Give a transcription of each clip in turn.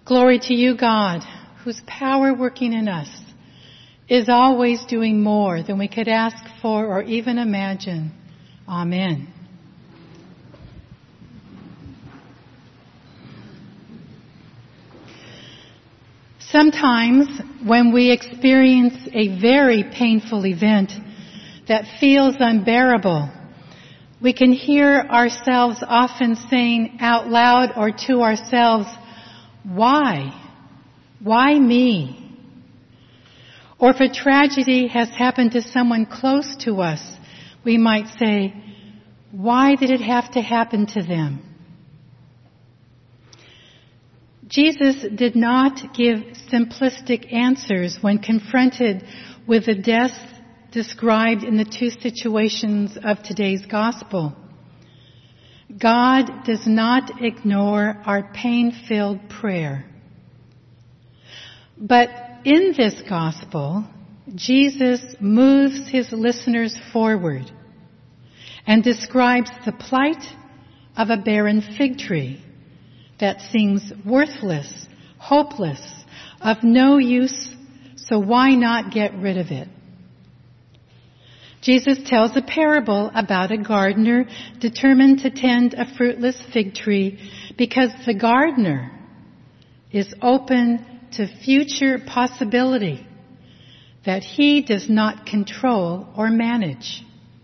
Glory to you, God, whose power working in us is always doing more than we could ask for or even imagine. Amen. Sometimes when we experience a very painful event that feels unbearable, we can hear ourselves often saying out loud or to ourselves, "Why? Why me?" Or if a tragedy has happened to someone close to us, we might say, "Why did it have to happen to them?" Jesus did not give simplistic answers when confronted with the deaths described in the two situations of today's gospel. God does not ignore our pain-filled prayer. But in this gospel, Jesus moves his listeners forward and describes the plight of a barren fig tree that seems worthless, hopeless, of no use, so why not get rid of it? Jesus tells a parable about a gardener determined to tend a fruitless fig tree because the gardener is open to future possibility that he does not control or manage.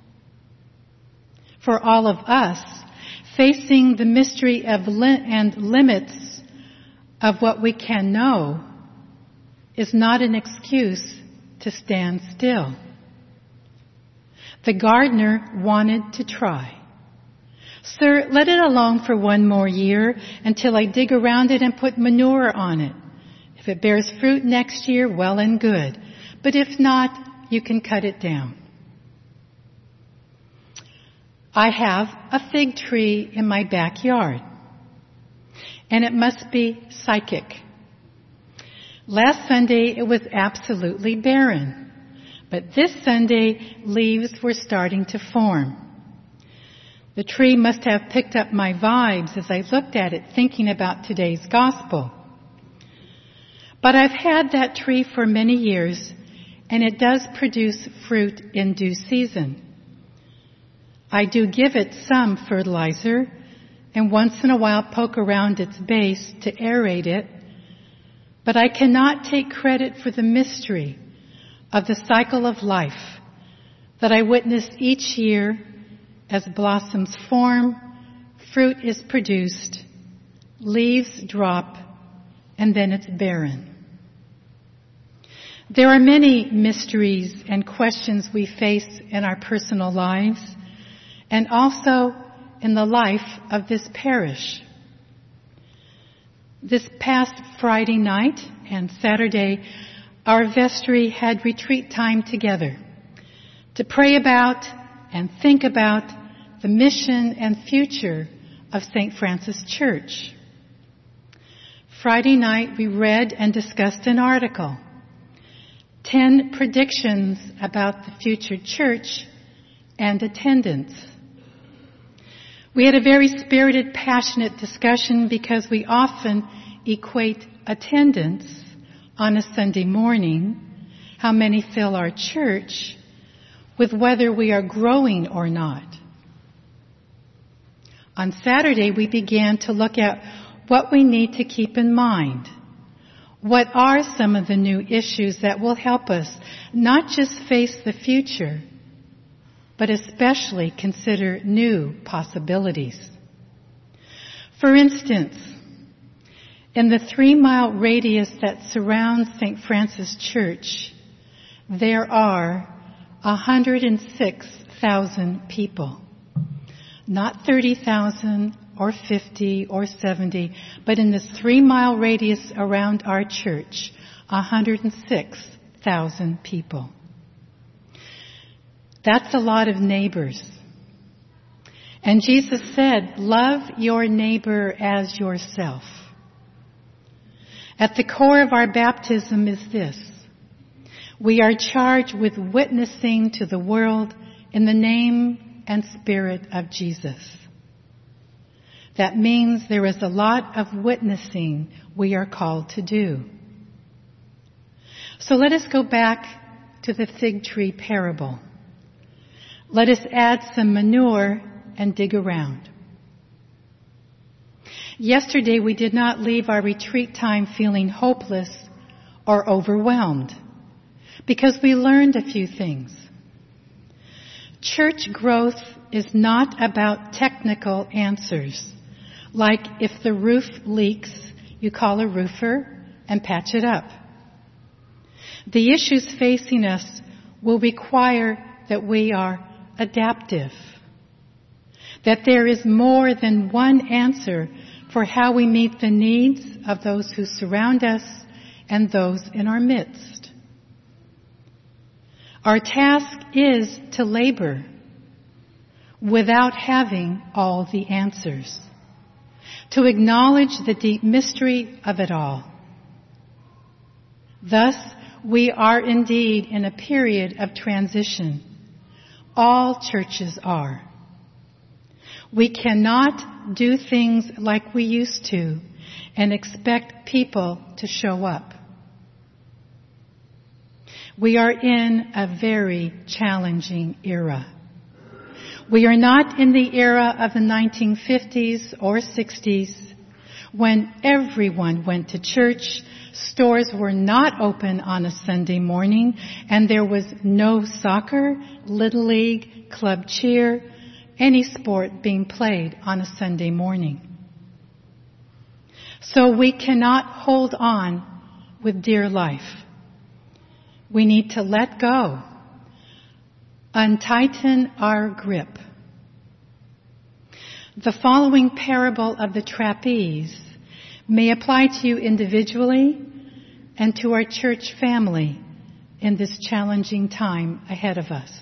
For all of us, facing the mystery of and limits of what we can know is not an excuse to stand still. The gardener wanted to try. "Sir, let it alone for one more year until I dig around it and put manure on it. If it bears fruit next year, well and good. But if not, you can cut it down." I have a fig tree in my backyard, and it must be psychic. Last Sunday, it was absolutely barren. But this Sunday, leaves were starting to form. The tree must have picked up my vibes as I looked at it, thinking about today's gospel. But I've had that tree for many years, and it does produce fruit in due season. I do give it some fertilizer, and once in a while poke around its base to aerate it, but I cannot take credit for the mystery of the cycle of life that I witness each year as blossoms form, fruit is produced, leaves drop, and then it's barren. There are many mysteries and questions we face in our personal lives and also in the life of this parish. This past Friday night and Saturday, our vestry had retreat time together to pray about and think about the mission and future of St. Francis Church. Friday night we read and discussed an article, 10 predictions about the future church and attendance. We had a very spirited, passionate discussion because we often equate attendance on a Sunday morning, how many fill our church, with whether we are growing or not. On Saturday, we began to look at what we need to keep in mind. What are some of the new issues that will help us not just face the future, but especially consider new possibilities? For instance, in the 3-mile radius that surrounds St. Francis Church, there are 106,000 people. Not 30,000 or 50 or 70, but in this 3-mile radius around our church, 106,000 people. That's a lot of neighbors. And Jesus said, "Love your neighbor as yourself." At the core of our baptism is this: we are charged with witnessing to the world in the name and spirit of Jesus. That means there is a lot of witnessing we are called to do. So let us go back to the fig tree parable. Let us add some manure and dig around. Yesterday we did not leave our retreat time feeling hopeless or overwhelmed because we learned a few things. Church growth is not about technical answers, like if the roof leaks, you call a roofer and patch it up. The issues facing us will require that we are adaptive, that there is more than one answer for how we meet the needs of those who surround us and those in our midst. Our task is to labor without having all the answers, to acknowledge the deep mystery of it all. Thus, we are indeed in a period of transition. All churches are. We cannot do things like we used to and expect people to show up. We are in a very challenging era. We are not in the era of the 1950s or 60s when everyone went to church, stores were not open on a Sunday morning, and there was no soccer, Little League, club cheer, any sport being played on a Sunday morning. So we cannot hold on with dear life. We need to let go, untighten our grip. The following parable of the trapeze may apply to you individually and to our church family in this challenging time ahead of us.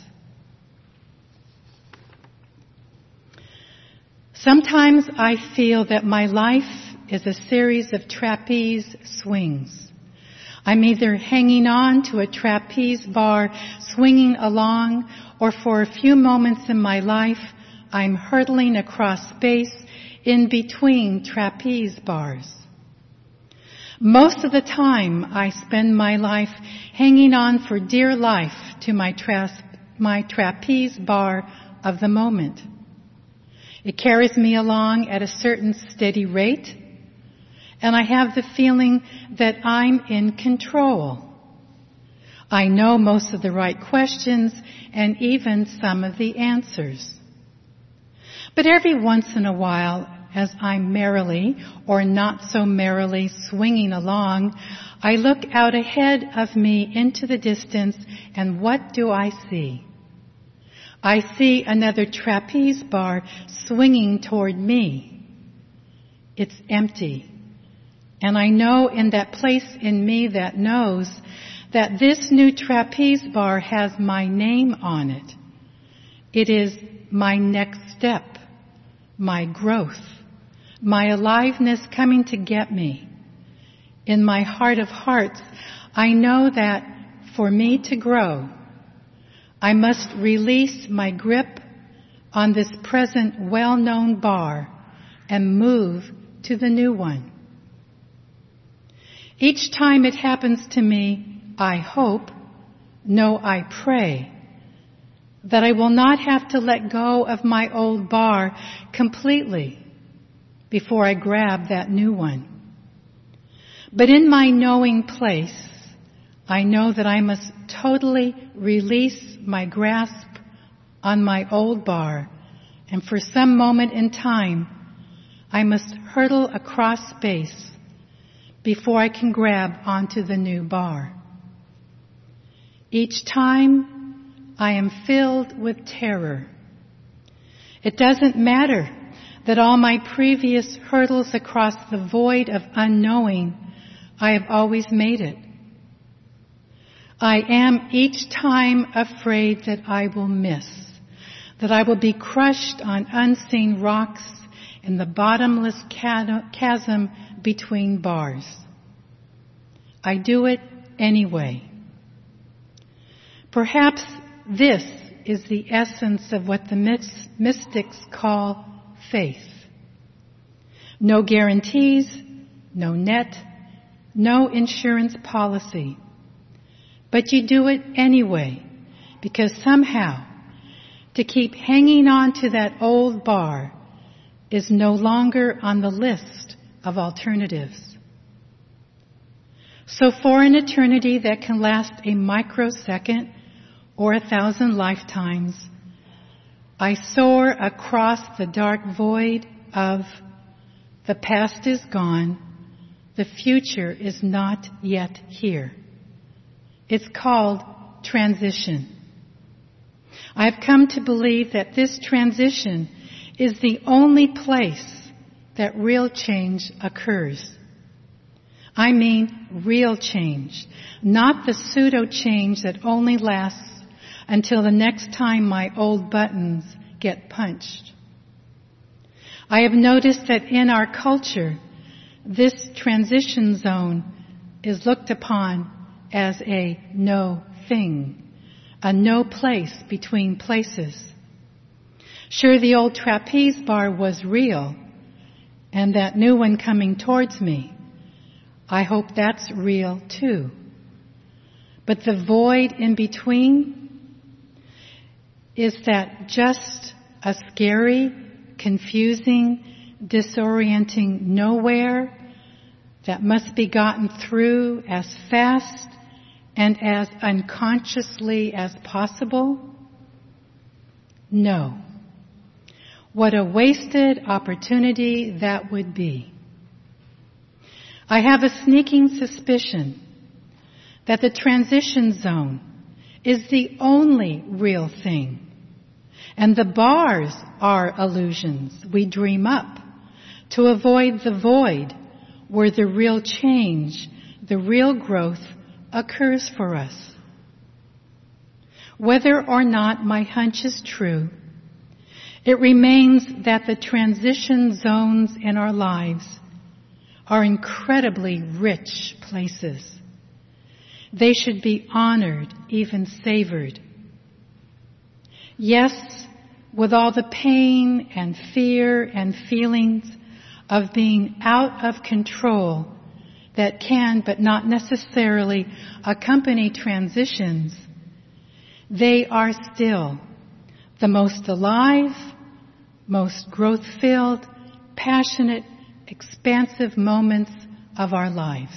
Sometimes I feel that my life is a series of trapeze swings. I'm either hanging on to a trapeze bar, swinging along, or for a few moments in my life, I'm hurtling across space in between trapeze bars. Most of the time, I spend my life hanging on for dear life to my trapeze bar of the moment. It carries me along at a certain steady rate, and I have the feeling that I'm in control. I know most of the right questions and even some of the answers. But every once in a while, as I'm merrily or not so merrily swinging along, I look out ahead of me into the distance, and what do I see? I see another trapeze bar swinging toward me. It's empty. And I know in that place in me that knows that this new trapeze bar has my name on it. It is my next step, my growth, my aliveness coming to get me. In my heart of hearts, I know that for me to grow, I must release my grip on this present well-known bar and move to the new one. Each time it happens to me, I hope, no, I pray, that I will not have to let go of my old bar completely before I grab that new one. But in my knowing place, I know that I must totally release my grasp on my old bar, and for some moment in time, I must hurtle across space before I can grab onto the new bar. Each time, I am filled with terror. It doesn't matter that all my previous hurdles across the void of unknowing, I have always made it. I am each time afraid that I will miss, that I will be crushed on unseen rocks in the bottomless chasm between bars. I do it anyway. Perhaps this is the essence of what the mystics call faith. No guarantees, no net, no insurance policy. But you do it anyway, because somehow to keep hanging on to that old bar is no longer on the list of alternatives. So for an eternity that can last a microsecond or 1,000 lifetimes, I soar across the dark void of the past is gone, the future is not yet here. It's called transition. I've come to believe that this transition is the only place that real change occurs. I mean real change, not the pseudo change that only lasts until the next time my old buttons get punched. I have noticed that in our culture, this transition zone is looked upon as a no thing, a no place between places. Sure, the old trapeze bar was real, and that new one coming towards me, I hope that's real too. But the void in between, is that just a scary, confusing, disorienting nowhere that must be gotten through as fast and as unconsciously as possible? No. What a wasted opportunity that would be. I have a sneaking suspicion that the transition zone is the only real thing, and the bars are illusions we dream up to avoid the void where the real change, the real growth occurs for us. Whether or not my hunch is true, it remains that the transition zones in our lives are incredibly rich places. They should be honored, even savored. Yes, with all the pain and fear and feelings of being out of control that can but not necessarily accompany transitions, they are still the most alive, most growth-filled, passionate, expansive moments of our lives.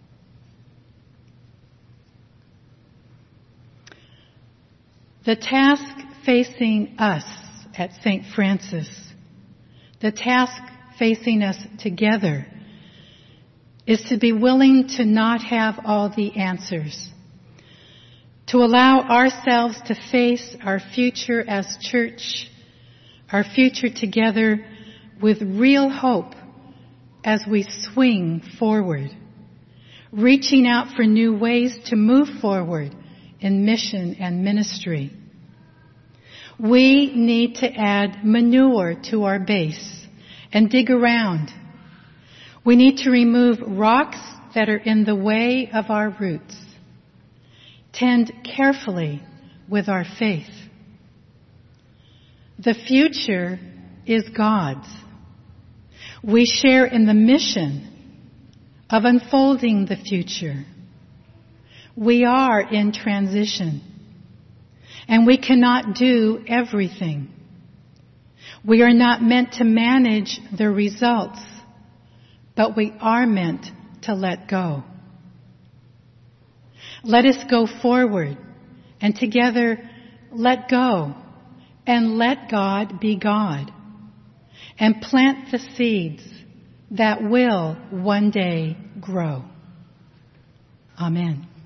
The task facing us at St. Francis, the task facing us together, is to be willing to not have all the answers, to allow ourselves to face our future as church, our future together with real hope as we swing forward, reaching out for new ways to move forward in mission and ministry. We need to add manure to our base and dig around. We need to remove rocks that are in the way of our roots. Tend carefully with our faith. The future is God's. We share in the mission of unfolding the future. We are in transition, and we cannot do everything. We are not meant to manage the results, but we are meant to let go. Let us go forward and together let go and let God be God and plant the seeds that will one day grow. Amen.